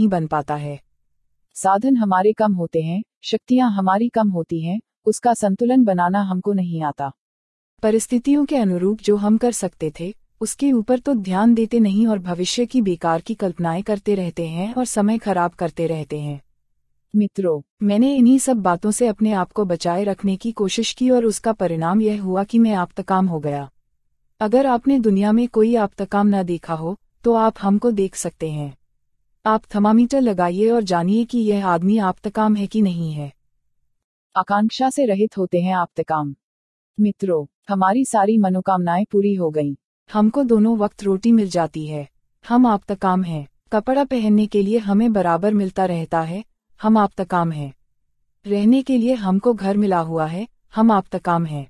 नहीं बन पाता है। साधन हमारे कम होते हैं, शक्तियां हमारी कम होती हैं, उसका संतुलन बनाना हमको नहीं आता। परिस्थितियों के अनुरूप जो हम कर सकते थे उसके ऊपर तो ध्यान देते नहीं और भविष्य की बेकार की कल्पनाएं करते रहते हैं और समय खराब करते रहते हैं। मित्रों, मैंने इन्हीं सब बातों से अपने आप को बचाए रखने की कोशिश की और उसका परिणाम यह हुआ कि मैं आप्तकाम हो गया। अगर आपने दुनिया में कोई आप्तकाम न देखा हो तो आप हमको देख सकते हैं। आप थर्मामीटर लगाइए और जानिए कि यह आदमी आप्तकाम है कि नहीं है। आकांक्षा से रहित होते हैं आप्तकाम। मित्रों, हमारी सारी मनोकामनाएं पूरी हो गईं। हमको दोनों वक्त रोटी मिल जाती है, हम आप्तकाम हैं। कपड़ा पहनने के लिए हमें बराबर मिलता रहता है, हम आप्तकाम हैं। रहने के लिए हमको घर मिला हुआ है, हम आप्तकाम हैं।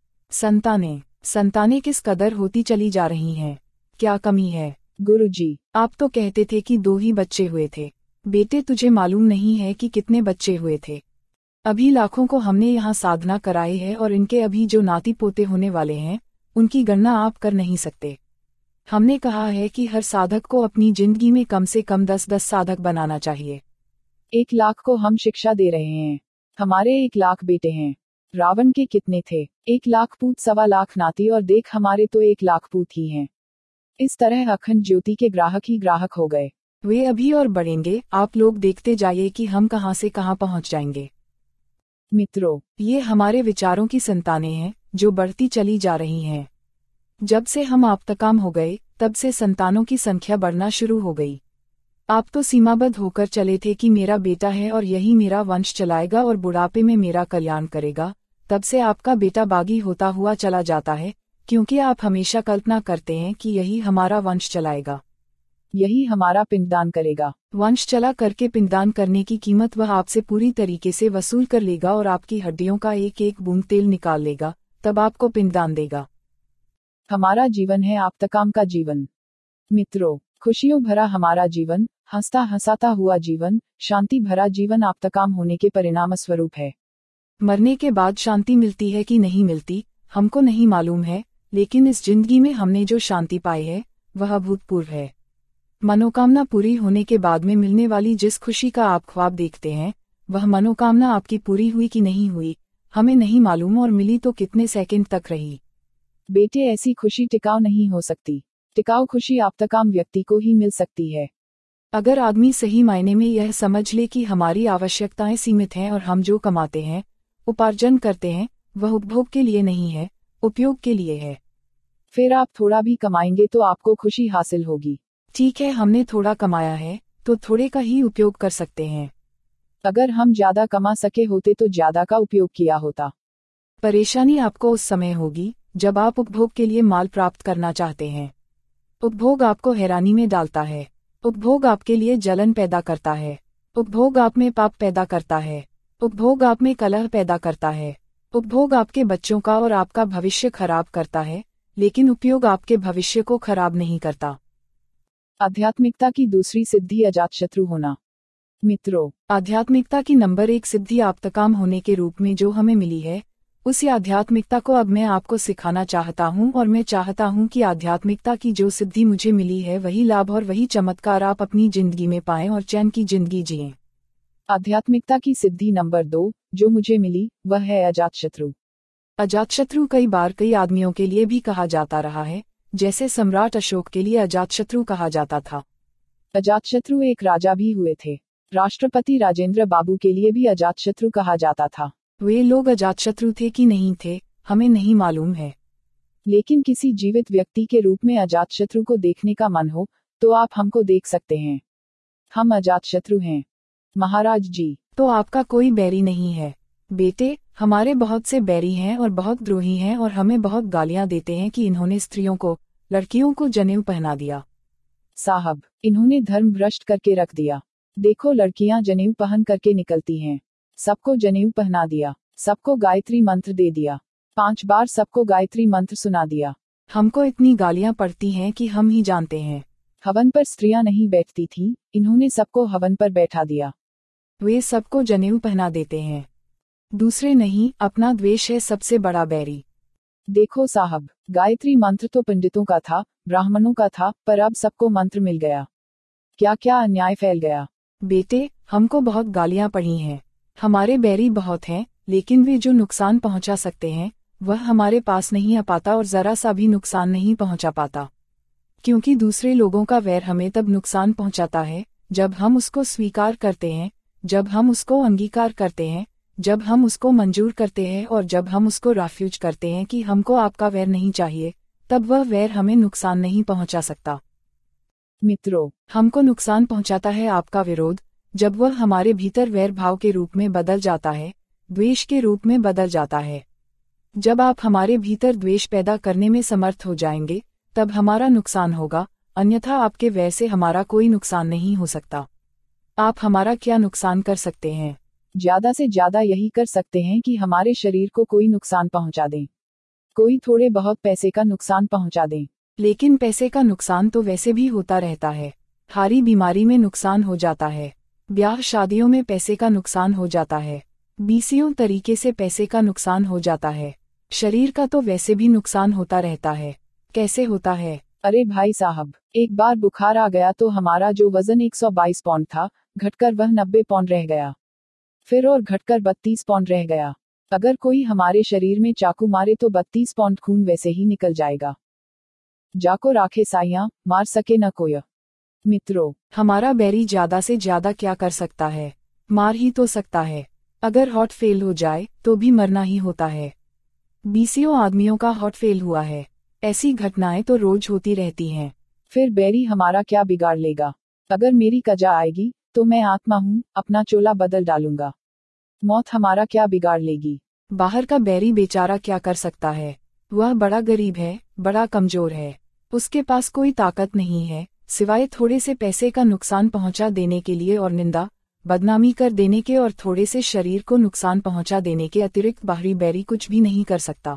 संतानें किस कदर होती चली जा रही हैं, क्या कमी है? गुरुजी, आप तो कहते थे कि 2 ही बच्चे हुए थे। बेटे, तुझे मालूम नहीं है कि कितने बच्चे हुए थे। अभी लाखों को हमने यहाँ साधना कराई है और इनके अभी जो नाती पोते होने वाले हैं उनकी गणना आप कर नहीं सकते। हमने कहा है कि हर साधक को अपनी जिंदगी में कम से कम 10-10 साधक बनाना चाहिए। 1 लाख को हम शिक्षा दे रहे हैं। हमारे 1 लाख बेटे हैं। रावण के कितने थे? 1 लाख पूत, 1.25 लाख नाती, और देख हमारे तो 1 लाख पूत ही हैं। इस तरह अखंड ज्योति के ग्राहक ही ग्राहक हो गए। वे अभी और बढ़ेंगे। आप लोग देखते जाइए कि हम कहां से कहां पहुंच जाएंगे। मित्रों, ये हमारे विचारों की संतानें हैं जो बढ़ती चली जा रही हैं। जब से हम आप्तकाम हो गए तब से संतानों की संख्या बढ़ना शुरू हो गई। आप तो सीमाबद्ध होकर चले थे कि मेरा बेटा है और यही मेरा वंश चलाएगा और बुढ़ापे में मेरा कल्याण करेगा। तब से आपका बेटा बागी होता हुआ चला जाता है, क्योंकि आप हमेशा कल्पना करते हैं कि यही हमारा वंश चलाएगा, यही हमारा पिंडदान करेगा। वंश चला करके पिंडदान करने की कीमत वह आपसे पूरी तरीके से वसूल कर लेगा और आपकी हड्डियों का एक एक बूंद तेल निकाल लेगा, तब आपको पिंडदान देगा। हमारा जीवन है आप्तकाम का जीवन। मित्रों, खुशियों भरा हमारा जीवन, हंसता हंसाता हुआ जीवन, शांति भरा जीवन आप्तकाम होने के परिणाम स्वरूप है। मरने के बाद शांति मिलती है कि नहीं मिलती हमको नहीं मालूम है, लेकिन इस जिंदगी में हमने जो शांति पाई है वह अभूतपूर्व है। मनोकामना पूरी होने के बाद में मिलने वाली जिस खुशी का आप ख्वाब देखते हैं वह मनोकामना आपकी पूरी हुई कि नहीं हुई हमें नहीं मालूम, और मिली तो कितने सेकंड तक रही। बेटे, ऐसी खुशी टिकाऊ नहीं हो सकती। टिकाऊ खुशी आप्तकाम व्यक्ति को ही मिल सकती है। अगर आदमी सही मायने में यह समझ ले कि हमारी आवश्यकताएं सीमित हैं और हम जो कमाते हैं उपार्जन करते हैं वह उपभोग के लिए नहीं है, उपयोग के लिए है, फिर आप थोड़ा भी कमाएंगे तो आपको खुशी हासिल होगी। ठीक है, हमने थोड़ा कमाया है तो थोड़े का ही उपयोग कर सकते हैं। अगर हम ज्यादा कमा सके होते तो ज्यादा का उपयोग किया होता। परेशानी आपको उस समय होगी जब आप उपभोग के लिए माल प्राप्त करना चाहते हैं। उपभोग आपको हैरानी में डालता है, उपभोग आपके लिए जलन पैदा करता है, उपभोग आप में पाप पैदा करता है, उपभोग आप में कलह पैदा करता है, उपभोग आपके बच्चों का और आपका भविष्य खराब करता है, लेकिन उपयोग आपके भविष्य को खराब नहीं करता। आध्यात्मिकता की दूसरी सिद्धि अजातशत्रु होना। मित्रों, आध्यात्मिकता की नंबर 1 सिद्धि आप्तकाम होने के रूप में जो हमें मिली है, उसी आध्यात्मिकता को अब मैं आपको सिखाना चाहता हूं, और मैं चाहता हूं कि आध्यात्मिकता की जो सिद्धि मुझे मिली है वही लाभ और वही चमत्कार आप अपनी जिंदगी में पाएं और चैन की जिंदगी जिएं। आध्यात्मिकता की सिद्धि नंबर 2 जो मुझे मिली वह है अजातशत्रु। अजातशत्रु कई बार कई आदमियों के लिए भी कहा जाता रहा है, जैसे सम्राट अशोक के लिए अजातशत्रु कहा जाता था। अजातशत्रु एक राजा भी हुए थे। राष्ट्रपति राजेंद्र बाबू के लिए भी अजातशत्रु कहा जाता था। वे लोग अजातशत्रु थे कि नहीं थे हमें नहीं मालूम है, लेकिन किसी जीवित व्यक्ति के रूप में अजातशत्रु को देखने का मन हो तो आप हमको देख सकते हैं। हम अजातशत्रु हैं। महाराज जी, तो आपका कोई बैरी नहीं है। बेटे, हमारे बहुत से बैरी हैं और बहुत द्रोही हैं और हमें बहुत गालियां देते हैं कि इन्होंने स्त्रियों को, लड़कियों को जनेऊ पहना दिया। साहब, इन्होंने धर्म भ्रष्ट करके रख दिया। देखो, लड़कियां जनेऊ पहन करके निकलती हैं। सबको जनेऊ पहना दिया, सबको गायत्री मंत्र दे दिया, 5 बार सबको गायत्री मंत्र सुना दिया। हमको इतनी गालियां पड़ती हैं कि हम ही जानते हैं। हवन पर स्त्रियां नहीं बैठती थीं, इन्होंने सबको हवन पर बैठा दिया। वे सबको जनेऊ पहना देते हैं। दूसरे नहीं, अपना द्वेष है सबसे बड़ा बैरी। देखो साहब, गायत्री मंत्र तो पंडितों का था, ब्राह्मणों का था, पर अब सबको मंत्र मिल गया। क्या क्या अन्याय फैल गया। बेटे, हमको बहुत गालियां पड़ी हैं। हमारे बैरी बहुत हैं, लेकिन वे जो नुकसान पहुंचा सकते हैं वह हमारे पास नहीं आ पाता और जरा सा भी नुकसान नहीं पहुंचा पाता। क्योंकि दूसरे लोगों का वैर हमें तब नुकसान पहुंचाता है जब हम उसको स्वीकार करते हैं, जब हम उसको अंगीकार करते हैं, जब हम उसको मंजूर करते हैं और जब हम उसको रेफ्यूज करते हैं कि हमको आपका वैर नहीं चाहिए, तब वह वैर हमें नुकसान नहीं पहुंचा सकता। मित्रों, हमको नुकसान पहुंचाता है आपका विरोध, जब वह हमारे भीतर वैर भाव के रूप में बदल जाता है, द्वेष के रूप में बदल जाता है। जब आप हमारे भीतर द्वेष पैदा करने में समर्थ हो जाएंगे, तब हमारा नुकसान होगा, अन्यथा आपके वैर से हमारा कोई नुकसान नहीं हो सकता। आप हमारा क्या नुकसान कर सकते हैं? ज्यादा से ज्यादा यही कर सकते हैं कि हमारे शरीर को कोई नुकसान पहुंचा दें, कोई थोड़े बहुत पैसे का नुकसान पहुंचा दें। लेकिन पैसे का नुकसान तो वैसे भी होता रहता है। हारी बीमारी में नुकसान हो जाता है, ब्याह शादियों में पैसे का नुकसान हो जाता है, बीसियों तरीके से पैसे का नुकसान हो जाता है। शरीर का तो वैसे भी नुकसान होता रहता है। कैसे होता है? अरे भाई साहब, एक बार बुखार आ गया तो हमारा जो वजन 122 पौंड था, घटकर वह 90 पौंड रह गया। फिर और घटकर 32 पौंड रह गया। अगर कोई हमारे शरीर में चाकू मारे तो 32 पौंड खून वैसे ही निकल जाएगा। जाको राखे साइयां, मार सके न कोय। मित्रों, हमारा बैरी ज्यादा से ज्यादा क्या कर सकता है? मार ही तो सकता है। अगर हार्ट फेल हो जाए तो भी मरना ही होता है। बीसियों आदमियों का हार्ट फेल हुआ है। ऐसी घटनाएं तो रोज होती रहती हैं। फिर बैरी हमारा क्या बिगाड़ लेगा? अगर मेरी कजा आएगी तो मैं आत्मा हूँ, अपना चोला बदल डालूंगा। मौत हमारा क्या बिगाड़ लेगी? बाहर का बैरी बेचारा क्या कर सकता है? वह बड़ा गरीब है, बड़ा कमजोर है। उसके पास कोई ताकत नहीं है, सिवाय थोड़े से पैसे का नुकसान पहुंचा देने के लिए और निंदा बदनामी कर देने के और थोड़े से शरीर को नुकसान पहुंचा देने के अतिरिक्त बाहरी बैरी कुछ भी नहीं कर सकता।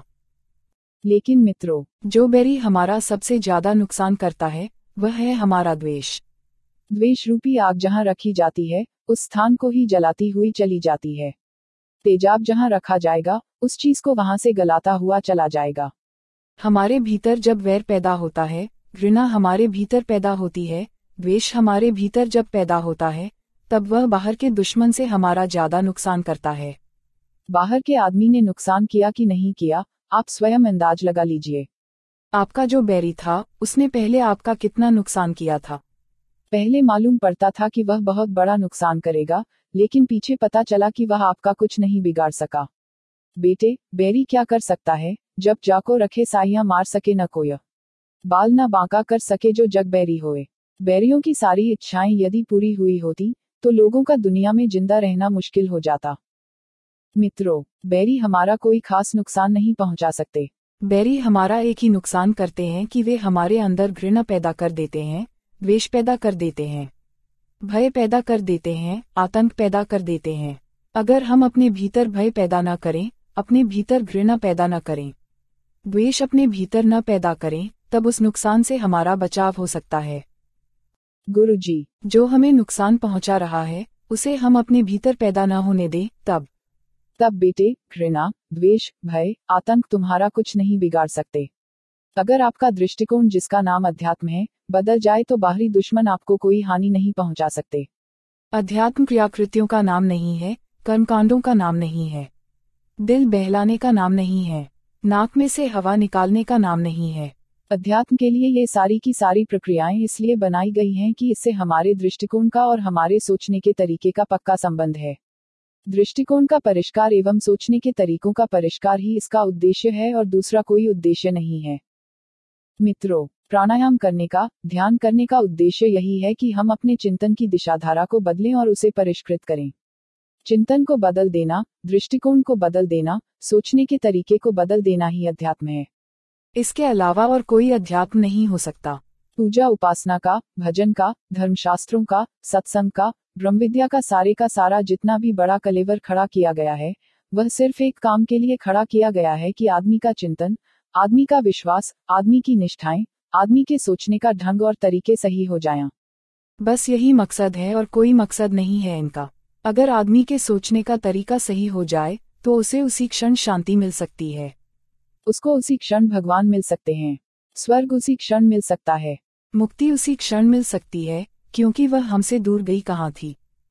लेकिन मित्रों, जो बैरी हमारा सबसे ज्यादा नुकसान करता है वह है हमारा द्वेष। द्वेष रूपी आग जहाँ रखी जाती है, उस स्थान को ही जलाती हुई चली जाती है। तेजाब जहाँ रखा जाएगा, उस चीज को वहां से गलाता हुआ चला जाएगा। हमारे भीतर जब वैर पैदा होता है, घृणा हमारे भीतर पैदा होती है, द्वेष हमारे भीतर जब पैदा होता है, तब वह बाहर के दुश्मन से हमारा ज्यादा नुकसान करता है। बाहर के आदमी ने नुकसान किया कि नहीं किया, आप स्वयं अंदाज लगा लीजिए। आपका जो बैरी था, उसने पहले आपका कितना नुकसान किया था? पहले मालूम पड़ता था कि वह बहुत बड़ा नुकसान करेगा, लेकिन पीछे पता चला कि वह आपका कुछ नहीं बिगाड़ सका। बेटे, बैरी क्या कर सकता है? जब जाको रखे साइयां, मार सके न कोय। बाल न बांका कर सके जो जग बैरी होए। बैरियों की सारी इच्छाएं यदि पूरी हुई होती तो लोगों का दुनिया में जिंदा रहना मुश्किल हो जाता। मित्रों, बैरी हमारा कोई खास नुकसान नहीं पहुंचा सकते। बैरी हमारा एक ही नुकसान करते हैं कि वे हमारे अंदर घृणा पैदा कर देते हैं, द्वेष पैदा कर देते हैं, भय पैदा कर देते हैं, आतंक पैदा कर देते हैं। अगर हम अपने भीतर भय पैदा न करें, अपने भीतर घृणा पैदा न करें, द्वेष अपने भीतर न पैदा करें, तब उस नुकसान से हमारा बचाव हो सकता है। गुरुजी, जो हमें नुकसान पहुंचा रहा है उसे हम अपने भीतर पैदा न होने दें, तब बेटे, घृणा, द्वेष, भय, आतंक तुम्हारा कुछ नहीं बिगाड़ सकते। अगर आपका दृष्टिकोण, जिसका नाम अध्यात्म है, बदल जाए तो बाहरी दुश्मन आपको कोई हानि नहीं पहुंचा सकते। अध्यात्म क्रियाकृतियों का नाम नहीं है, कर्मकांडों का नाम नहीं है, दिल बहलाने का नाम नहीं है, नाक में से हवा निकालने का नाम नहीं है। अध्यात्म के लिए ये सारी की सारी प्रक्रियाएं इसलिए बनाई गई हैं कि इससे हमारे दृष्टिकोण का और हमारे सोचने के तरीके का पक्का संबंध है। दृष्टिकोण का परिष्कार एवं सोचने के तरीकों का परिष्कार ही इसका उद्देश्य है और दूसरा कोई उद्देश्य नहीं है। मित्रों, प्राणायाम करने का, ध्यान करने का उद्देश्य यही है कि हम अपने चिंतन की दिशाधारा को बदलें और उसे परिष्कृत करें। चिंतन को बदल देना, दृष्टिकोण को बदल देना, सोचने के तरीके को बदल देना ही अध्यात्म है। इसके अलावा और कोई अध्यात्म नहीं हो सकता। पूजा उपासना का, भजन का, धर्मशास्त्रों का, सत्संग का, ब्रह्मविद्या का सारा जितना भी बड़ा कलेवर खड़ा किया गया है, वह सिर्फ एक काम के लिए खड़ा किया गया है कि आदमी का चिंतन, आदमी का विश्वास, आदमी की निष्ठाएं, आदमी के सोचने का ढंग और तरीके सही हो जाएं। बस यही मकसद है और कोई मकसद नहीं है इनका। अगर आदमी के सोचने का तरीका सही हो जाए तो उसे उसी क्षण शांति मिल सकती है, उसको उसी क्षण भगवान मिल सकते हैं, स्वर्ग उसी क्षण मिल सकता है, मुक्ति उसी क्षण मिल सकती है, क्योंकि वह हमसे दूर गई कहाँ थी।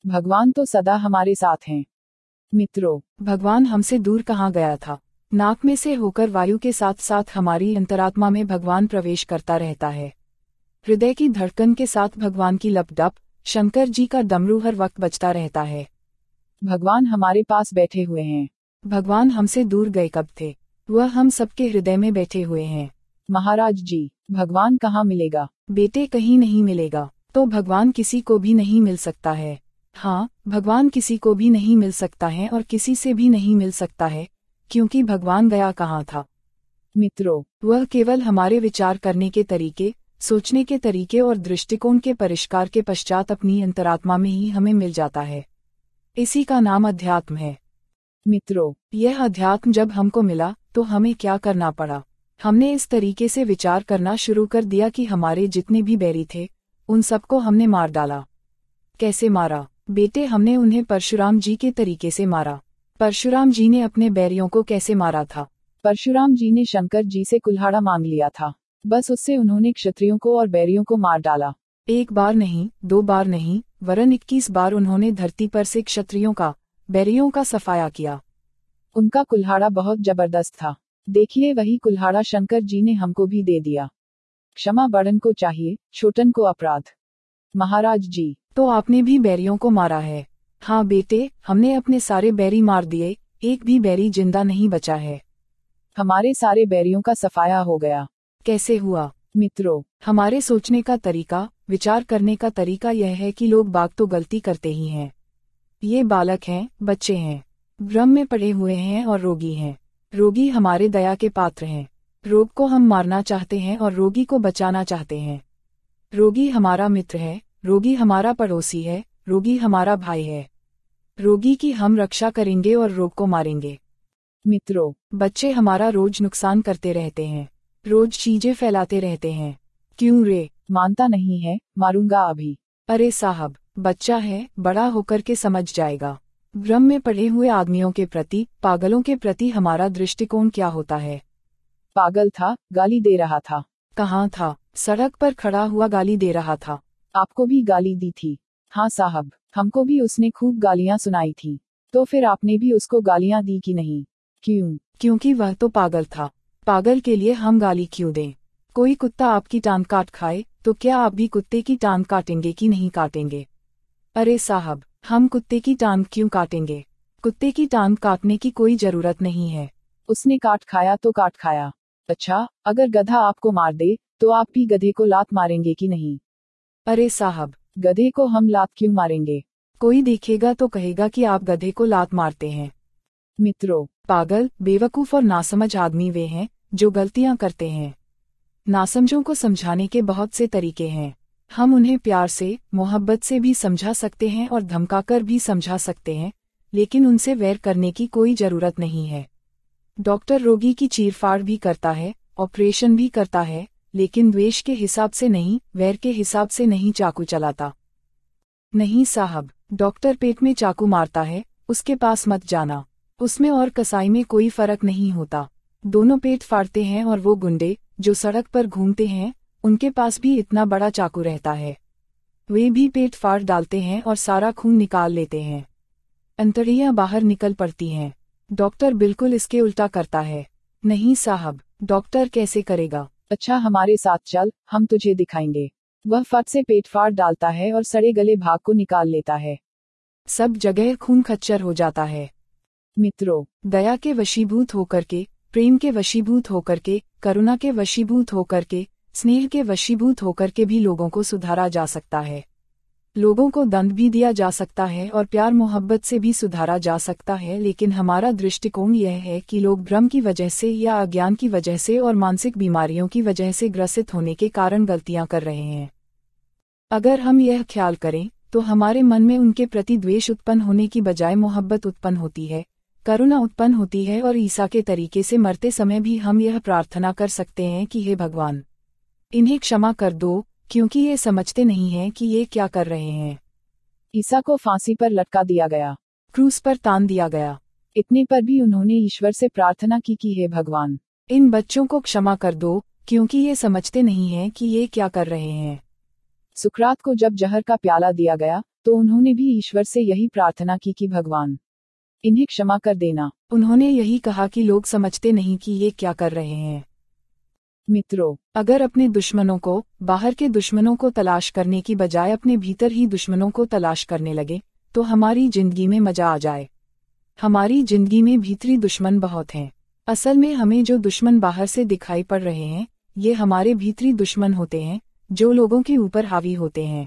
भगवान तो सदा हमारे साथ हैं। मित्रों, भगवान हमसे दूर कहाँ गया था। नाक में से होकर वायु के साथ साथ हमारी अंतरात्मा में भगवान प्रवेश करता रहता है। हृदय की धड़कन के साथ भगवान की लपडप, शंकर जी का डमरू हर वक्त बजता रहता है। भगवान हमारे पास बैठे हुए हैं। भगवान हमसे दूर गए कब थे? वह हम सबके हृदय में बैठे हुए हैं। महाराज जी, भगवान कहाँ मिलेगा? बेटे, कहीं नहीं मिलेगा। तो भगवान किसी को भी नहीं मिल सकता है। हाँ, भगवान किसी को भी नहीं मिल सकता है और किसी से भी नहीं मिल सकता है, क्योंकि भगवान गया कहाँ था। मित्रों, वह केवल हमारे विचार करने के तरीके, सोचने के तरीके और दृष्टिकोण के परिष्कार के पश्चात अपनी अंतरात्मा में ही हमें मिल जाता है। इसी का नाम अध्यात्म है। मित्रों, यह अध्यात्म जब हमको मिला तो हमें क्या करना पड़ा? हमने इस तरीके से विचार करना शुरू कर दिया कि हमारे जितने भी बैरी थे उन सबको हमने मार डाला। कैसे मारा? बेटे, हमने उन्हें परशुराम जी के तरीके से मारा। परशुराम जी ने अपने बैरियों को कैसे मारा था? परशुराम जी ने शंकर जी से कुल्हाड़ा मांग लिया था। बस उससे उन्होंने क्षत्रियों को और बैरियों को मार डाला। एक बार नहीं, 2 बार नहीं, वरन 21 बार उन्होंने धरती पर से क्षत्रियों का, बैरियों का सफाया किया। उनका कुल्हाड़ा बहुत जबरदस्त था। देखिए, वही कुल्हाड़ा शंकर जी ने हमको भी दे दिया। क्षमा बड़न को चाहिए, छोटन को अपराध। महाराज जी, तो आपने भी बैरियों को मारा है? हाँ बेटे, हमने अपने सारे बैरी मार दिए, एक भी बैरी जिंदा नहीं बचा है। हमारे सारे बैरियों का सफाया हो गया। कैसे हुआ? मित्रों, हमारे सोचने का तरीका, विचार करने का तरीका यह है कि लोग बाग तो गलती करते ही हैं। ये बालक हैं, बच्चे हैं, भ्रम में पड़े हुए हैं और रोगी हैं। रोगी हमारे दया के पात्र हैं। रोग को हम मारना चाहते हैं और रोगी को बचाना चाहते हैं। रोगी हमारा मित्र है, रोगी हमारा पड़ोसी है, रोगी हमारा भाई है। रोगी की हम रक्षा करेंगे और रोग को मारेंगे। मित्रों, बच्चे हमारा रोज नुकसान करते रहते हैं, रोज चीजें फैलाते रहते हैं। क्यों रे? मानता नहीं है, मारूंगा अभी। अरे साहब, बच्चा है, बड़ा होकर के समझ जाएगा। भ्रम में पड़े हुए आदमियों के प्रति, पागलों के प्रति हमारा दृष्टिकोण क्या होता है? पागल था, गाली दे रहा था। कहाँ था? सड़क पर खड़ा हुआ गाली दे रहा था। आपको भी गाली दी थी? हाँ साहब, हमको भी उसने खूब गालियां सुनाई थी। तो फिर आपने भी उसको गालियां दी कि नहीं? क्यों? क्योंकि वह तो पागल था। पागल के लिए हम गाली क्यों दें? कोई कुत्ता आपकी टांग काट खाए तो क्या आप भी कुत्ते की टांग काटेंगे कि नहीं काटेंगे? अरे साहब, हम कुत्ते की टांग क्यों काटेंगे? कुत्ते की टांग काटने की कोई जरूरत नहीं है। उसने काट खाया तो काट खाया। अच्छा, अगर गधा आपको मार दे तो आप भी गधे को लात मारेंगे कि नहीं? अरे साहब, गधे को हम लात क्यों मारेंगे? कोई देखेगा तो कहेगा कि आप गधे को लात मारते हैं। मित्रों, पागल, बेवकूफ और नासमझ आदमी वे हैं जो गलतियां करते हैं। नासमझों को समझाने के बहुत से तरीके हैं। हम उन्हें प्यार से, मोहब्बत से भी समझा सकते हैं और धमकाकर भी समझा सकते हैं, लेकिन उनसे वैर करने की कोई जरूरत नहीं है। डॉक्टर रोगी की चीरफाड़ भी करता है, ऑपरेशन भी करता है, लेकिन द्वेष के हिसाब से नहीं, वैर के हिसाब से नहीं चाकू चलाता। नहीं साहब, डॉक्टर पेट में चाकू मारता है, उसके पास मत जाना। उसमें और कसाई में कोई फर्क नहीं होता। दोनों पेट फाड़ते हैं और वो गुंडे जो सड़क पर घूमते हैं, उनके पास भी इतना बड़ा चाकू रहता है। वे भी पेट फाड़ डालते हैं और सारा खून निकाल लेते हैं। अंतड़ियां बाहर निकल पड़ती हैं। डॉक्टर बिल्कुल इसके उल्टा करता है। नहीं साहब, डॉक्टर कैसे करेगा? अच्छा, हमारे साथ चल, हम तुझे दिखाएंगे। वह फट से पेट फाड़ डालता है और सड़े गले भाग को निकाल लेता है। सब जगह खून खच्चर हो जाता है। मित्रों, दया के वशीभूत होकर के, प्रेम के वशीभूत होकर के, करुणा के वशीभूत होकर के, स्नेह के वशीभूत होकर के भी लोगों को सुधारा जा सकता है। लोगों को दंड भी दिया जा सकता है और प्यार मोहब्बत से भी सुधारा जा सकता है, लेकिन हमारा दृष्टिकोण यह है कि लोग भ्रम की वजह से या अज्ञान की वजह से और मानसिक बीमारियों की वजह से ग्रसित होने के कारण गलतियां कर रहे हैं। अगर हम यह ख्याल करें तो हमारे मन में उनके प्रति द्वेष उत्पन्न होने की बजाय मोहब्बत उत्पन्न होती है, करुणा उत्पन्न होती है और ईसा के तरीके से मरते समय भी हम यह प्रार्थना कर सकते हैं कि हे भगवान, इन्हें क्षमा कर दो, क्योंकि ये समझते नहीं हैं कि ये क्या कर रहे हैं। ईसा को फांसी पर लटका दिया गया, क्रूस पर तान दिया गया। इतने पर भी उन्होंने ईश्वर से प्रार्थना की कि हे भगवान, इन बच्चों को क्षमा कर दो, क्योंकि ये समझते नहीं हैं कि ये क्या कर रहे हैं। सुकरात को जब जहर का प्याला दिया गया तो उन्होंने भी ईश्वर से यही प्रार्थना की कि भगवान इन्हें क्षमा कर देना। उन्होंने यही कहा कि लोग समझते नहीं कि ये क्या कर रहे हैं। मित्रों, अगर अपने दुश्मनों को, बाहर के दुश्मनों को तलाश करने की बजाय अपने भीतर ही दुश्मनों को तलाश करने लगे, तो हमारी जिंदगी में मजा आ जाए। हमारी जिंदगी में भीतरी दुश्मन बहुत हैं। असल में हमें जो दुश्मन बाहर से दिखाई पड़ रहे हैं, ये हमारे भीतरी दुश्मन होते हैं, जो लोगों के ऊपर हावी होते हैं।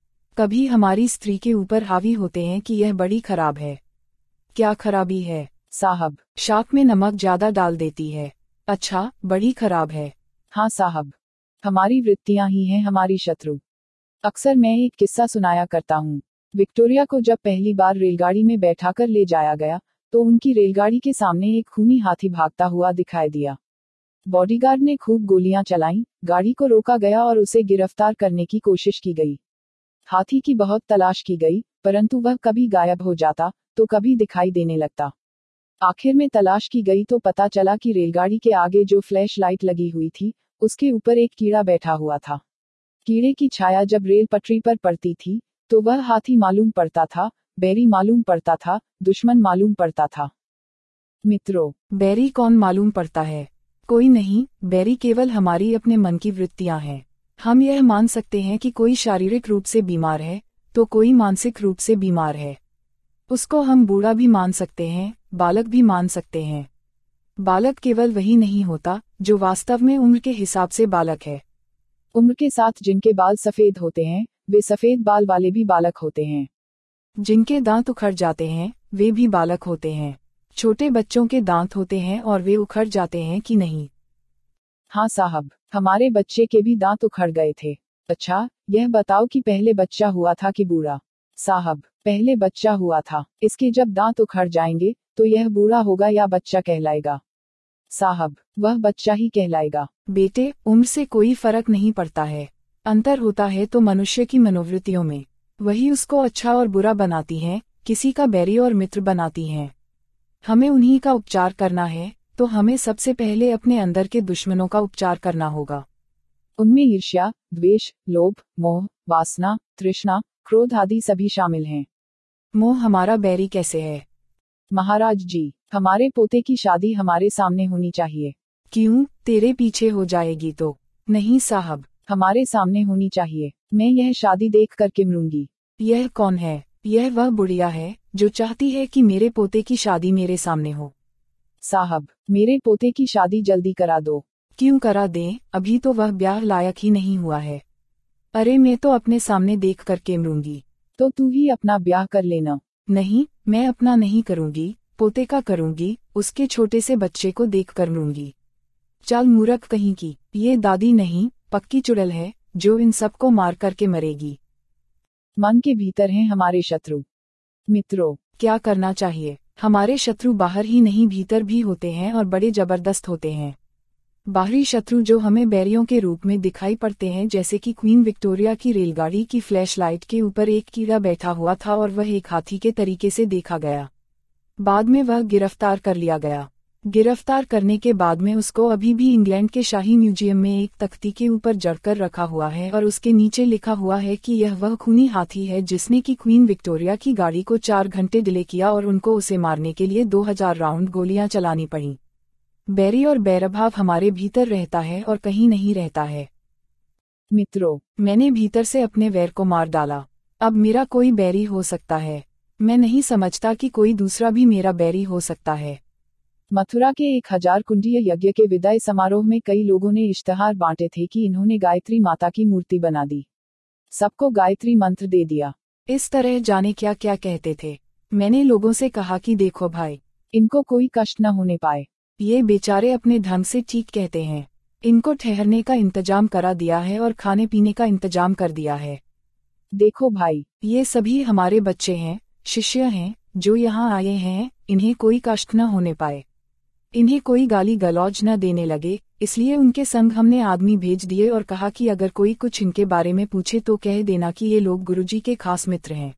कभी हमारी स्त्री के ऊपर हावी होते हैं कि यह बड़ी खराब है। क्या खराबी है साहब? शाक में नमक ज्यादा डाल देती है। अच्छा, बड़ी खराब है। हाँ साहब, हमारी वृत्तियां ही हैं हमारी शत्रु। अक्सर मैं एक किस्सा सुनाया करता हूँ। विक्टोरिया को जब पहली बार रेलगाड़ी में बैठाकर ले जाया गया, तो उनकी रेलगाड़ी के सामने एक खूनी हाथी भागता हुआ दिखाई दिया। बॉडीगार्ड ने खूब गोलियां चलाईं, गाड़ी को रोका गया और उसे गिरफ्तार करने की कोशिश की गई। हाथी की बहुत तलाश की गई, परंतु वह कभी गायब हो जाता तो कभी दिखाई देने लगता। आखिर में तलाश की गई तो पता चला कि रेलगाड़ी के आगे जो फ्लैश लाइट लगी हुई थी, उसके ऊपर एक कीड़ा बैठा हुआ था। कीड़े की छाया जब रेल पटरी पर पड़ती थी, तो वह हाथी मालूम पड़ता था, बैरी मालूम पड़ता था, दुश्मन मालूम पड़ता था। मित्रों, बैरी कौन मालूम पड़ता है? कोई नहीं, बैरी केवल हमारी अपने मन की वृत्तियां हैं। हम यह मान सकते हैं कि कोई शारीरिक रूप से बीमार है, तो कोई मानसिक रूप से बीमार है। उसको हम बूढ़ा भी मान सकते हैं, बालक भी मान सकते हैं। बालक केवल वही नहीं होता, जो वास्तव में उम्र के हिसाब से बालक है। उम्र के साथ जिनके बाल सफेद होते हैं, वे सफेद बाल वाले भी बालक होते हैं। जिनके दांत उखड़ जाते हैं, वे भी बालक होते हैं। छोटे बच्चों के दांत होते हैं और वे उखड़ जाते हैं कि नहीं? हाँ साहब, हमारे बच्चे के भी दांत उखड़ गए थे। अच्छा, यह बताओ कि पहले बच्चा हुआ था कि बूढ़ा? साहब, पहले बच्चा हुआ था। इसके जब दांत उखड़ जाएंगे, तो यह बूढ़ा होगा या बच्चा कहलाएगा? साहब, वह बच्चा ही कहलाएगा। बेटे, उम्र से कोई फर्क नहीं पड़ता है। अंतर होता है तो मनुष्य की मनोवृत्तियों में। वही उसको अच्छा और बुरा बनाती हैं, किसी का बैरी और मित्र बनाती हैं। हमें उन्हीं का उपचार करना है, तो हमें सबसे पहले अपने अंदर के दुश्मनों का उपचार करना होगा। उनमें ईर्ष्या, द्वेष, लोभ, मोह, वासना, तृष्णा, क्रोध आदि सभी शामिल हैं। मोह हमारा बैरी कैसे है? महाराज जी, हमारे पोते की शादी हमारे सामने होनी चाहिए। क्यों, तेरे पीछे हो जाएगी तो? नहीं साहब, हमारे सामने होनी चाहिए। मैं यह शादी देख करके मरूंगी। यह कौन है? यह वह बुढ़िया है, जो चाहती है कि मेरे पोते की शादी मेरे सामने हो। साहब, मेरे पोते की शादी जल्दी करा दो। क्यों करा दें, अभी तो वह ब्याह लायक ही नहीं हुआ है। अरे मैं तो अपने सामने देख करके मरूंगी। तो तू ही अपना ब्याह कर लेना। नहीं, मैं अपना नहीं करूंगी, पोते का करूंगी, उसके छोटे से बच्चे को देख कर मरूंगी। चल मूर्ख कहीं की, ये दादी नहीं, पक्की चुड़ैल है, जो इन सबको मार करके मरेगी। मन के भीतर हैं हमारे शत्रु। मित्रों, क्या करना चाहिए? हमारे शत्रु बाहर ही नहीं भीतर भी होते हैं और बड़े जबरदस्त होते हैं। बाहरी शत्रु जो हमें बैरियों के रूप में दिखाई पड़ते हैं, जैसे कि क्वीन विक्टोरिया की रेलगाड़ी की फ्लैश लाइट के ऊपर एक कीड़ा बैठा हुआ था और वह एक हाथी के तरीके से देखा गया। बाद में वह गिरफ्तार कर लिया गया। गिरफ्तार करने के बाद में उसको अभी भी इंग्लैंड के शाही म्यूजियम में एक तख्ती के ऊपर जड़कर रखा हुआ है और उसके नीचे लिखा हुआ है कि यह वह खूनी हाथी है जिसने की क्वीन विक्टोरिया की गाड़ी को 4 घंटे डिले किया और उनको उसे मारने के लिए 2000 राउंड गोलियां चलानी पड़ी। बैरी और बैरभाव हमारे भीतर रहता है और कहीं नहीं रहता है। मित्रों, मैंने भीतर से अपने वैर को मार डाला। अब मेरा कोई बैरी हो सकता है। मैं नहीं समझता कि कोई दूसरा भी मेरा बैरी हो सकता है। मथुरा के 1000 कुंडीय यज्ञ के विदाई समारोह में कई लोगों ने इश्तहार बांटे थे कि इन्होंने गायत्री माता की मूर्ति बना दी। सबको गायत्री मंत्र दे दिया। इस तरह जाने क्या क्या कहते थे। मैंने लोगों से कहा कि देखो भाई, इनको कोई कष्ट न होने पाए। ये बेचारे अपने ढंग से ठीक कहते हैं। इनको ठहरने का इंतजाम करा दिया है और खाने पीने का इंतजाम कर दिया है। देखो भाई, ये सभी हमारे बच्चे हैं, शिष्य हैं, जो यहाँ आए हैं, इन्हें कोई कष्ट न होने पाए। इन्हें कोई गाली गलौज न देने लगे, इसलिए उनके संग हमने आदमी भेज दिए और कहा कि अगर कोई कुछ इनके बारे में पूछे तो कह देना कि ये लोग गुरुजी के खास मित्र हैं।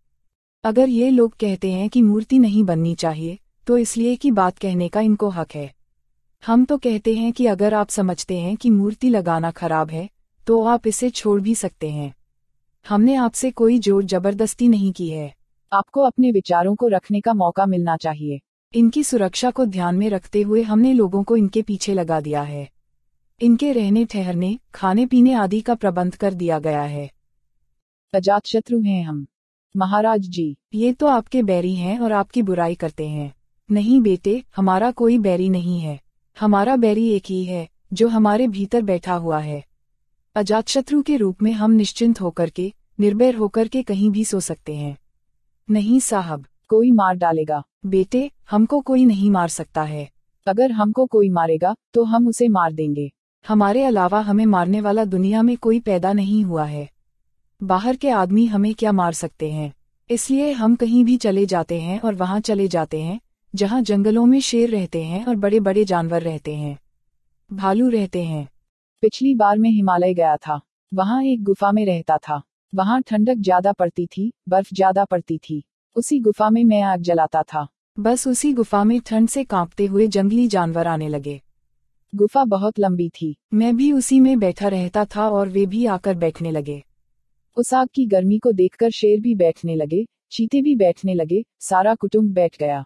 अगर ये लोग कहते हैं कि मूर्ति नहीं बननी चाहिए, तो इसलिए कि बात कहने का इनको हक है। हम तो कहते हैं कि अगर आप समझते हैं कि मूर्ति लगाना खराब है, तो आप इसे छोड़ भी सकते हैं। हमने आपसे कोई जोर जबरदस्ती नहीं की है। आपको अपने विचारों को रखने का मौका मिलना चाहिए। इनकी सुरक्षा को ध्यान में रखते हुए हमने लोगों को इनके पीछे लगा दिया है। इनके रहने ठहरने, खाने पीने आदि का प्रबंध कर दिया गया है। अजातशत्रु हैं हम, महाराज जी। ये तो आपके बैरी हैं और आपकी बुराई करते हैं। नहीं बेटे, हमारा कोई बैरी नहीं है। हमारा बैरी एक ही है, जो हमारे भीतर बैठा हुआ है। अजातशत्रु के रूप में हम निश्चिंत होकर के, निर्भय होकर के कहीं भी सो सकते हैं। नहीं साहब, कोई मार डालेगा। बेटे, हमको कोई नहीं मार सकता है। अगर हमको कोई मारेगा तो हम उसे मार देंगे। हमारे अलावा हमें मारने वाला दुनिया में कोई पैदा नहीं हुआ है। बाहर के आदमी हमें क्या मार सकते हैं। इसलिए हम कहीं भी चले जाते हैं और वहां चले जाते हैं जहां जंगलों में शेर रहते हैं और बड़े बड़े जानवर रहते हैं, भालू रहते हैं। पिछली बार मैं हिमालय गया था, वहां एक गुफा में रहता था। वहां ठंडक ज्यादा पड़ती थी, बर्फ ज्यादा पड़ती थी। उसी गुफा में मैं आग जलाता था। बस उसी गुफा में ठंड से कांपते हुए जंगली जानवर आने लगे। गुफा बहुत लंबी थी। मैं भी उसी में बैठा रहता था और वे भी आकर बैठने लगे। उस आग की गर्मी को देखकर शेर भी बैठने लगे, चीते भी बैठने लगे, सारा कुटुंब बैठ गया।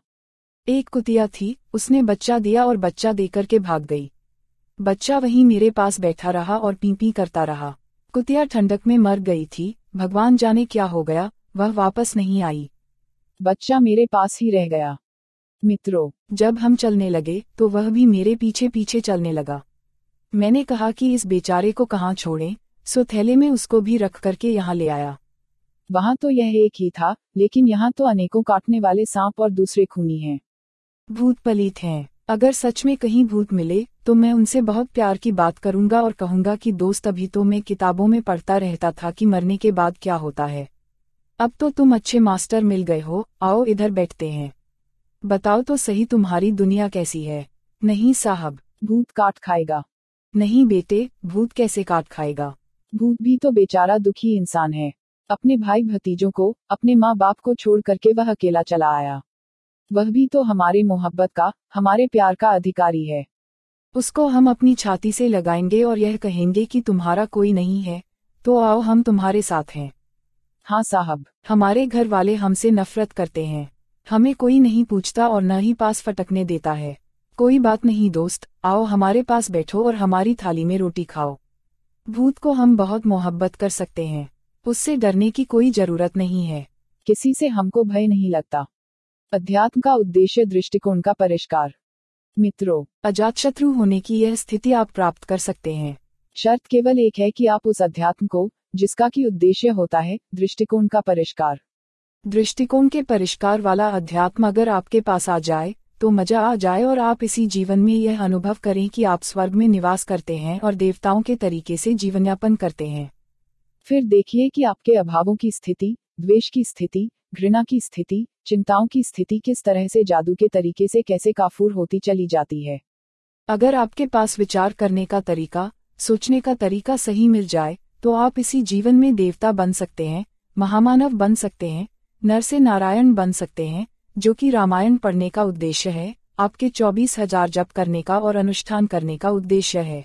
एक कुतिया थी, उसने बच्चा दिया और बच्चा देकर के भाग गई। बच्चा वहीं मेरे पास बैठा रहा और पी पी करता रहा। कुतिया ठंडक में मर गई थी, भगवान जाने क्या हो गया, वह वापस नहीं आई। बच्चा मेरे पास ही रह गया। मित्रों, जब हम चलने लगे तो वह भी मेरे पीछे पीछे चलने लगा। मैंने कहा कि इस बेचारे को कहाँ छोड़ें, सो थैले में उसको भी रख करके यहाँ ले आया। वहां तो यह एक ही था, लेकिन यहाँ तो अनेकों काटने वाले सांप और दूसरे खूनी हैं। भूत पलीत हैं। अगर सच में कहीं भूत मिले तो मैं उनसे बहुत प्यार की बात करूंगा और कहूंगा कि दोस्त, अभी तो मैं किताबों में पढ़ता रहता था कि मरने के बाद क्या होता है। अब तो तुम अच्छे मास्टर मिल गए हो, आओ इधर बैठते हैं। बताओ तो सही, तुम्हारी दुनिया कैसी है। नहीं साहब, भूत काट खाएगा। नहीं बेटे, भूत कैसे काट खाएगा। भूत भी तो बेचारा दुखी इंसान है। अपने भाई भतीजों को, अपने माँ बाप को छोड़ करके वह अकेला चला आया। वह भी तो हमारे मोहब्बत का, हमारे प्यार का अधिकारी है। उसको हम अपनी छाती से लगाएंगे और यह कहेंगे कि तुम्हारा कोई नहीं है, तो आओ हम तुम्हारे साथ हैं। हाँ साहब। हमारे घर वाले हमसे नफरत करते हैं। हमें कोई नहीं पूछता और न ही पास फटकने देता है। कोई बात नहीं दोस्त, आओ हमारे पास बैठो और हमारी थाली में रोटी खाओ। भूत को हम बहुत मोहब्बत कर सकते हैं, उससे डरने की कोई जरूरत नहीं है। किसी से हमको भय नहीं लगता। अध्यात्म का उद्देश्य दृष्टिकोण का परिष्कार। मित्रों, अजातशत्रु होने की यह स्थिति आप प्राप्त कर सकते हैं। शर्त केवल एक है कि आप उस अध्यात्म को, जिसका की उद्देश्य होता है दृष्टिकोण का परिष्कार, दृष्टिकोण के परिष्कार वाला अध्यात्म अगर आपके पास आ जाए तो मजा आ जाए और आप इसी जीवन में यह अनुभव करें कि आप स्वर्ग में निवास करते हैं और देवताओं के तरीके से जीवनयापन करते हैं। फिर देखिए कि आपके अभावों की स्थिति, द्वेष की स्थिति, घृणा की स्थिति, चिंताओं की स्थिति किस तरह से जादू के तरीके से कैसे काफूर होती चली जाती है। अगर आपके पास विचार करने का तरीका, सोचने का तरीका सही मिल जाए तो आप इसी जीवन में देवता बन सकते हैं, महामानव बन सकते हैं, नर से नारायण बन सकते हैं, जो कि रामायण पढ़ने का उद्देश्य है, आपके 24,000 जप करने का और अनुष्ठान करने का उद्देश्य है।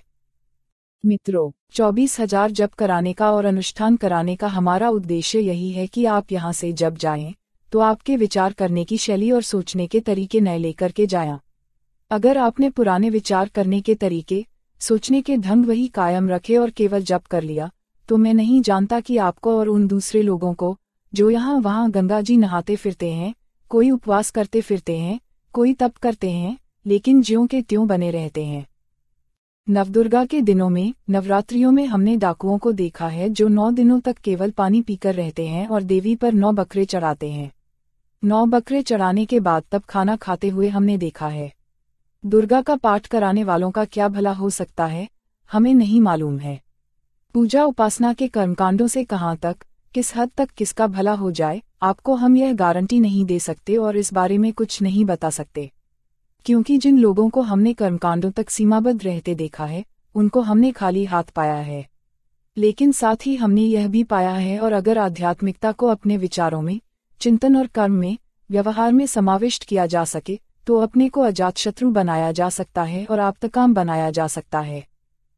मित्रों, 24,000 जप कराने का और अनुष्ठान कराने का हमारा उद्देश्य यही है कि आप यहाँ से जब जाएं तो आपके विचार करने की शैली और सोचने के तरीके नए लेकर के जाएं। अगर आपने पुराने विचार करने के तरीके, सोचने के ढंग वही कायम रखे और केवल जप कर लिया, तो मैं नहीं जानता कि आपको और उन दूसरे लोगों को जो यहाँ वहाँ गंगा जी नहाते फिरते हैं, कोई उपवास करते फिरते हैं, कोई तप करते हैं, लेकिन ज्यों के त्यों बने रहते हैं। नवदुर्गा के दिनों में, नवरात्रियों में हमने डाकुओं को देखा है जो 9 दिनों तक केवल पानी पीकर रहते हैं और देवी पर 9 बकरे चढ़ाते हैं। 9 बकरे चढ़ाने के बाद तब खाना खाते हुए हमने देखा है। दुर्गा का पाठ कराने वालों का क्या भला हो सकता है, हमें नहीं मालूम है। पूजा उपासना के कर्मकांडों से कहाँ तक, किस हद तक किसका भला हो जाए, आपको हम यह गारंटी नहीं दे सकते और इस बारे में कुछ नहीं बता सकते, क्योंकि जिन लोगों को हमने कर्मकांडों तक सीमाबद्ध रहते देखा है, उनको हमने खाली हाथ पाया है। लेकिन साथ ही हमने यह भी पाया है, और अगर आध्यात्मिकता को अपने विचारों में, चिंतन और कर्म में, व्यवहार में समाविष्ट किया जा सके, तो अपने को अजातशत्रु बनाया जा सकता है और आप्तकाम बनाया जा सकता है।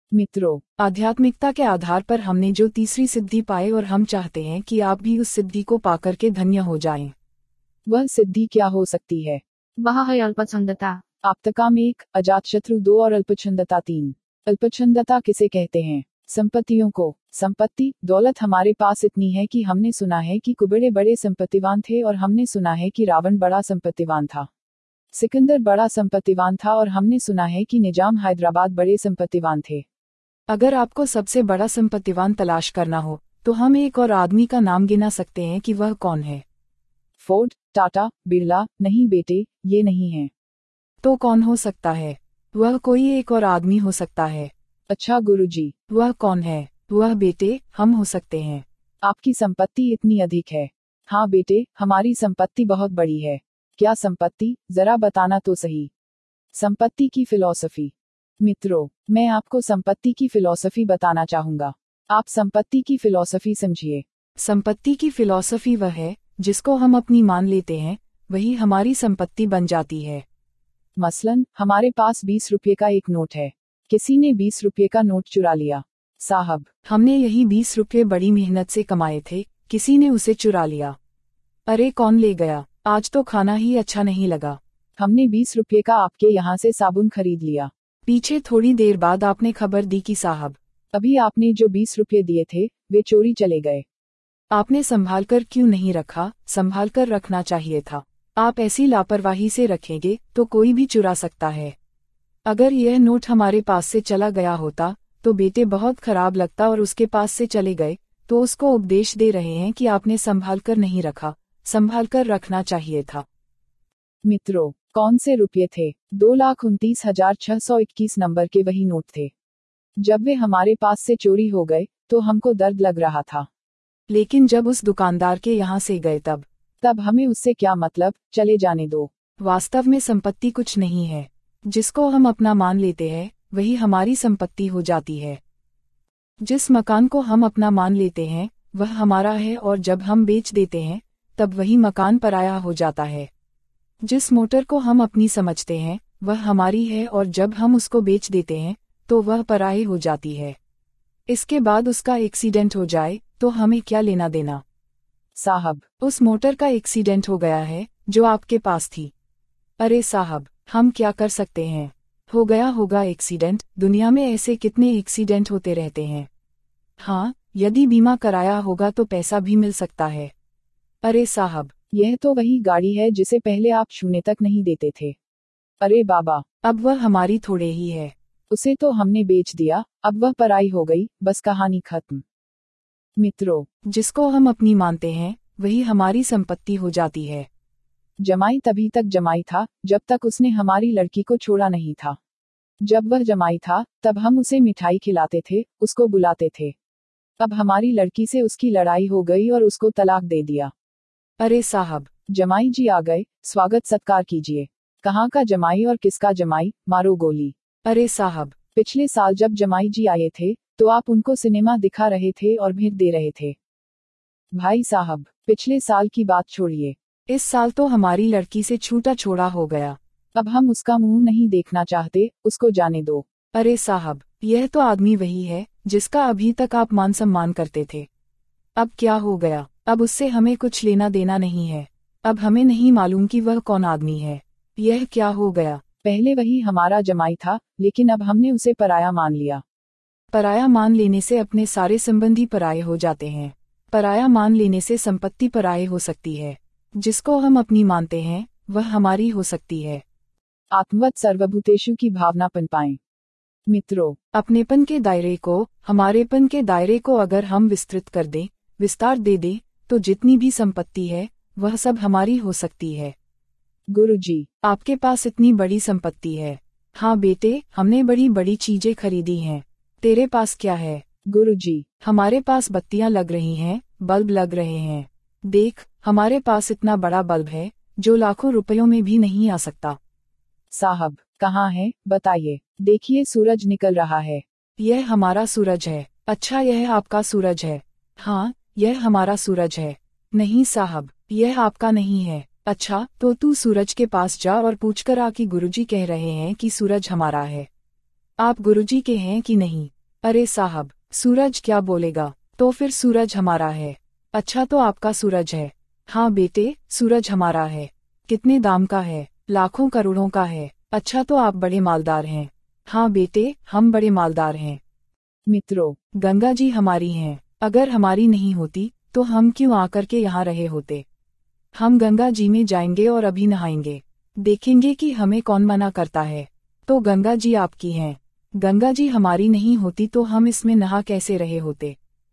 मित्रों, आध्यात्मिकता के आधार पर हमने जो तीसरी सिद्धि पाए और हम चाहते हैं कि आप भी उस सिद्धि को पाकर के धन्य हो जाएं। वह सिद्धि क्या हो सकती है? वह है अल्पछंदता। आप्तकाम 1, अजातशत्रु 2 और अल्पछंदता 3। अल्पछंदता किसे कहते हैं? संपत्तियों को। संपत्ति, दौलत हमारे पास इतनी है कि हमने सुना है कि कुबेर बड़े संपत्तिवान थे और हमने सुना है कि रावण बड़ा संपत्तिवान था। सिकंदर बड़ा संपत्तिवान था और हमने सुना है कि निजाम हैदराबाद बड़े संपत्तिवान थे। अगर आपको सबसे बड़ा संपत्तिवान तलाश करना हो तो हम एक और आदमी का नाम गिना सकते हैं कि वह कौन है। फोर्ड, टाटा, बिरला। नहीं बेटे, ये नहीं है। तो कौन हो सकता है? वह कोई एक और आदमी हो सकता है। अच्छा गुरुजी, वह कौन है? वह बेटे हम हो सकते हैं। आपकी संपत्ति इतनी अधिक है। हाँ बेटे, हमारी संपत्ति बहुत बड़ी है। क्या संपत्ति, जरा बताना तो सही। संपत्ति की फिलॉसफी। मित्रों, मैं आपको संपत्ति की फिलॉसफी बताना चाहूंगा। आप संपत्ति की फिलॉसफी समझिए। संपत्ति की फिलॉसफी वह है जिसको हम अपनी मान लेते हैं, वही हमारी संपत्ति बन जाती है। मसलन, हमारे पास 20 रुपये का एक नोट है। किसी ने 20 रुपये का नोट चुरा लिया। साहब, हमने यही 20 रुपये बड़ी मेहनत से कमाए थे, किसी ने उसे चुरा लिया। अरे कौन ले गया? आज तो खाना ही अच्छा नहीं लगा। हमने 20 रुपये का आपके यहाँ से साबुन खरीद लिया। पीछे थोड़ी देर बाद आपने खबर दी कि साहब, अभी आपने जो 20 रुपये दिए थे, वे चोरी चले गए। आपने संभाल कर क्यों नहीं रखा? संभाल कर रखना चाहिए था। आप ऐसी लापरवाही से रखेंगे तो कोई भी चुरा सकता है। अगर यह नोट हमारे पास से चला गया होता तो बेटे बहुत खराब लगता और उसके पास से चले गए तो उसको उपदेश दे रहे हैं कि आपने संभाल कर नहीं रखा, संभाल कर रखना चाहिए था। मित्रों, कौन से रुपये थे? 2,29,621 नंबर के वही नोट थे। जब वे हमारे पास से चोरी हो गए तो हमको दर्द लग रहा था। लेकिन जब उस दुकानदार के यहाँ से गए तब हमें उससे क्या मतलब, चले जाने दो। वास्तव में संपत्ति कुछ नहीं है। जिसको हम अपना मान लेते हैं वही हमारी संपत्ति हो जाती है। जिस मकान को हम अपना मान लेते हैं वह हमारा है और जब हम बेच देते हैं तब वही मकान पराया हो जाता है। जिस मोटर को हम अपनी समझते हैं वह हमारी है और जब हम उसको बेच देते हैं तो वह पराई हो जाती है। इसके बाद उसका एक्सीडेंट हो जाए तो हमें क्या लेना देना? साहब, उस मोटर का एक्सीडेंट हो गया है जो आपके पास थी। अरे साहब, हम क्या कर सकते हैं? हो गया होगा एक्सीडेंट। दुनिया में ऐसे कितने एक्सीडेंट होते रहते हैं। हाँ, यदि बीमा कराया होगा तो पैसा भी मिल सकता है। अरे साहब, यह तो वही गाड़ी है जिसे पहले आप छूने तक नहीं देते थे। अरे बाबा, अब वह हमारी थोड़े ही है। उसे तो हमने बेच दिया, अब वह पराई हो गई, बस कहानी खत्म। मित्रों, जिसको हम अपनी मानते हैं वही हमारी संपत्ति हो जाती है। जमाई तभी तक जमाई था जब तक उसने हमारी लड़की को छोड़ा नहीं था। जब वह जमाई था तब हम उसे मिठाई खिलाते थे, उसको बुलाते थे। अब हमारी लड़की से उसकी लड़ाई हो गई और उसको तलाक दे दिया। अरे साहब, जमाई जी आ गए, स्वागत सत्कार कीजिए। कहाँ का जमाई और किसका जमाई, मारो गोली। अरे साहब, पिछले साल जब जमाई जी आए थे तो आप उनको सिनेमा दिखा रहे थे और भेंट दे रहे थे। भाई साहब, पिछले साल की बात छोड़िए, इस साल तो हमारी लड़की से छूटा छोड़ा हो गया। अब हम उसका मुंह नहीं देखना चाहते, उसको जाने दो। अरे साहब, यह तो आदमी वही है जिसका अभी तक आप मान सम्मान करते थे। अब क्या हो गया? अब उससे हमें कुछ लेना देना नहीं है। अब हमें नहीं मालूम कि वह कौन आदमी है। यह क्या हो गया? पहले वही हमारा जमाई था, लेकिन अब हमने उसे पराया मान लिया। पराया मान लेने से अपने सारे संबंधी पराये हो जाते हैं। पराया मान लेने से संपत्ति पराये हो सकती है। जिसको हम अपनी मानते हैं वह हमारी हो सकती है। आत्मवत सर्वभूतेषु की भावना पनपाएं। मित्रों, अपनेपन के दायरे को, हमारेपन के दायरे को अगर हम विस्तृत कर दें, विस्तार दे दें, तो जितनी भी संपत्ति है वह सब हमारी हो सकती है। गुरुजी, आपके पास इतनी बड़ी संपत्ति है। हाँ बेटे, हमने बड़ी बड़ी चीजें खरीदी हैं। तेरे पास क्या है? गुरुजी, हमारे पास बत्तियां लग रही हैं, बल्ब लग रहे हैं। देख, हमारे पास इतना बड़ा बल्ब है जो लाखों रुपयों में भी नहीं आ सकता। साहब, कहाँ है, बताइए। देखिए, सूरज निकल रहा है। यह हमारा सूरज है। अच्छा, यह आपका सूरज है? हाँ, यह हमारा सूरज है। नहीं साहब, यह आपका नहीं है। अच्छा, तो तू सूरज के पास जा और पूछकर आ कि गुरुजी कह रहे हैं कि सूरज हमारा है। आप गुरुजी के हैं कि नहीं? अरे साहब, सूरज क्या बोलेगा? तो फिर सूरज हमारा है। अच्छा, तो आपका सूरज है? हाँ बेटे, सूरज हमारा है। कितने दाम का है? लाखों करोड़ों का है। अच्छा, तो आप बड़े मालदार हैं? हाँ बेटे, हम बड़े मालदार हैं। मित्रों, गंगा जी हमारी हैं। अगर हमारी नहीं होती तो हम क्यों आकर के यहाँ रहे होते? हम गंगा जी में जाएंगे और अभी नहाएंगे, देखेंगे कि हमें कौन मना करता है। तो गंगा जी आपकी हैं। गंगा जी हमारी नहीं होती तो हम इसमें नहा कैसे रहे होते?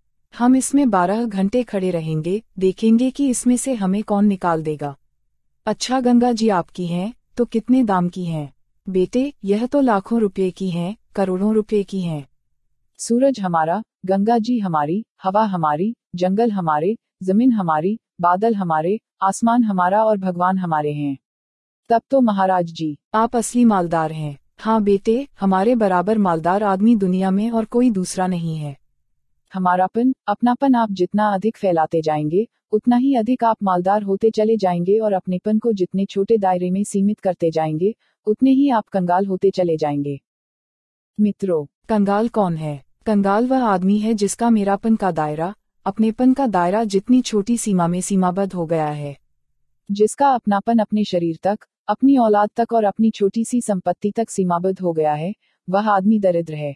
हम इसमें 12 घंटे खड़े रहेंगे, देखेंगे कि इसमें से हमें कौन निकाल देगा। अच्छा, गंगा जी आपकी हैं तो कितने दाम की हैं? बेटे, यह तो लाखों रुपए की हैं, करोड़ों रुपए की हैं। सूरज हमारा, गंगा जी हमारी, हवा हमारी, जंगल हमारे, जमीन हमारी, बादल हमारे, आसमान हमारा और भगवान हमारे हैं। तब तो महाराज जी, आप असली मालदार हैं। हाँ बेटे, हमारे बराबर मालदार आदमी दुनिया में और कोई दूसरा नहीं है। हमारापन, अपनापन आप जितना अधिक फैलाते जाएंगे, उतना ही अधिक आप मालदार होते चले जाएंगे और अपनेपन को जितने छोटे दायरे में सीमित करते जाएंगे, उतने ही आप कंगाल होते चले जाएंगे। मित्रों, कंगाल कौन है? कंगाल वह आदमी है जिसका मेरापन का दायरा, अपनेपन का दायरा जितनी छोटी सीमा में सीमाबद्ध हो गया है। जिसका अपनापन अपने शरीर तक, अपनी औलाद तक और अपनी छोटी सी संपत्ति तक सीमाबद्ध हो गया है, वह आदमी दरिद्र है।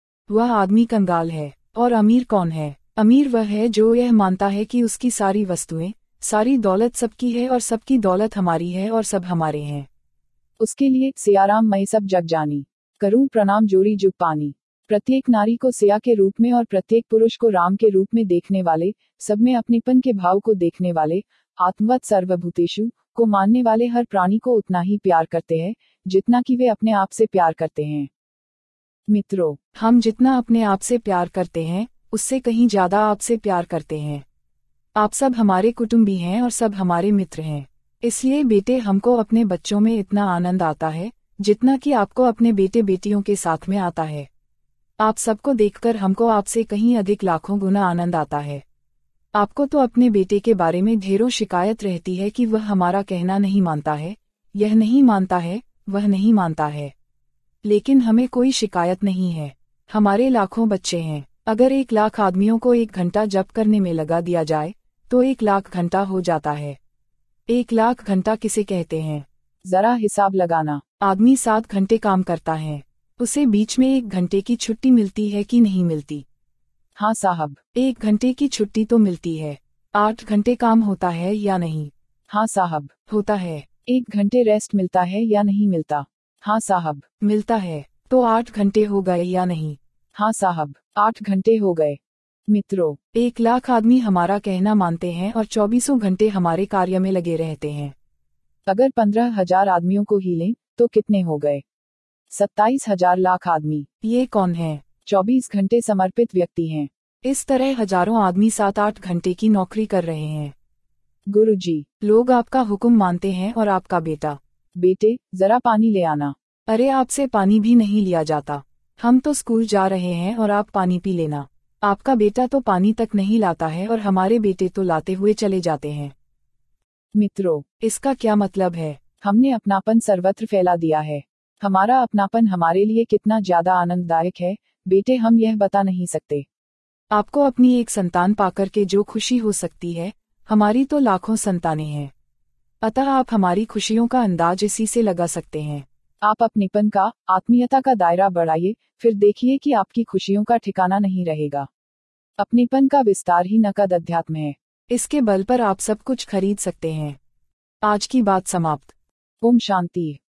वह आदमी कंगाल है। और अमीर कौन है? अमीर वह है जो यह मानता है कि उसकी सारी वस्तुएं, सारी दौलत सबकी है और सबकी दौलत हमारी है और सब हमारे हैं। उसके लिए सियाराम मैं सब जग जानी, करूं प्रणाम जोड़ी जुग पानी। प्रत्येक नारी को सिया के रूप में और प्रत्येक पुरुष को राम के रूप में देखने वाले, सब में अपनेपन के भाव को देखने वाले, आत्मवत सर्वभूतेषु को मानने वाले हर प्राणी को उतना ही प्यार करते हैं जितना कि वे अपने आप से प्यार करते हैं। मित्रों, हम जितना अपने आप से प्यार करते हैं, उससे कहीं ज्यादा आपसे प्यार करते हैं। आप सब हमारे कुटुंबी हैं और सब हमारे मित्र हैं। इसलिए बेटे, हमको अपने बच्चों में इतना आनंद आता है जितना कि आपको अपने बेटे बेटियों के साथ में आता है। आप सबको देखकर हमको आपसे कहीं अधिक लाखों गुना आनंद आता है। आपको तो अपने बेटे के बारे में ढेरों शिकायत रहती है कि वह हमारा कहना नहीं मानता है, यह नहीं मानता है, वह नहीं मानता है। लेकिन हमें कोई शिकायत नहीं है। हमारे लाखों बच्चे हैं। अगर 1 लाख आदमियों को 1 घंटा जप करने में लगा दिया जाए तो 1 लाख घंटा हो जाता है। 1 लाख घंटा किसे कहते हैं? जरा हिसाब लगाना। आदमी 7 घंटे काम करता है, उसे बीच में 1 घंटे की छुट्टी मिलती है कि नहीं मिलती? हाँ साहब। 1 घंटे की छुट्टी तो मिलती है। 8 घंटे काम होता है या नहीं? हाँ साहब। होता है। 1 घंटे रेस्ट मिलता है या नहीं मिलता? हाँ साहब। मिलता है। तो 8 घंटे हो गए या नहीं? हाँ साहब, 8 घंटे हो गए। मित्रों, 1 लाख आदमी हमारा कहना मानते हैं और 24 घंटे हमारे कार्य में लगे रहते हैं। अगर 15,000 आदमियों को ही लें तो कितने हो गए? 27,000 लाख आदमी। ये कौन है? 24 घंटे समर्पित व्यक्ति हैं। इस तरह हजारों आदमी 7-8 घंटे की नौकरी कर रहे हैं। गुरुजी, लोग आपका हुक्म मानते हैं और आपका बेटा, बेटे जरा पानी ले आना। अरे आपसे पानी भी नहीं लिया जाता। हम तो स्कूल जा रहे हैं और आप पानी पी लेना। आपका बेटा तो पानी तक नहीं लाता है और हमारे बेटे तो लाते हुए चले जाते हैं। मित्रों, इसका क्या मतलब है? हमने अपनापन सर्वत्र फैला दिया है। हमारा अपनापन हमारे लिए कितना ज्यादा आनंददायक है, बेटे हम यह बता नहीं सकते। आपको अपनी एक संतान पाकर के जो खुशी हो सकती है, हमारी तो लाखों संतानें हैं। अतः आप हमारी खुशियों का अंदाज इसी से लगा सकते हैं। आप अपनेपन का, आत्मीयता का दायरा बढ़ाइए, फिर देखिए कि आपकी खुशियों का ठिकाना नहीं रहेगा। अपनेपन का विस्तार ही नकद अध्यात्म है। इसके बल पर आप सब कुछ खरीद सकते हैं। आज की बात समाप्त। ओम शांति।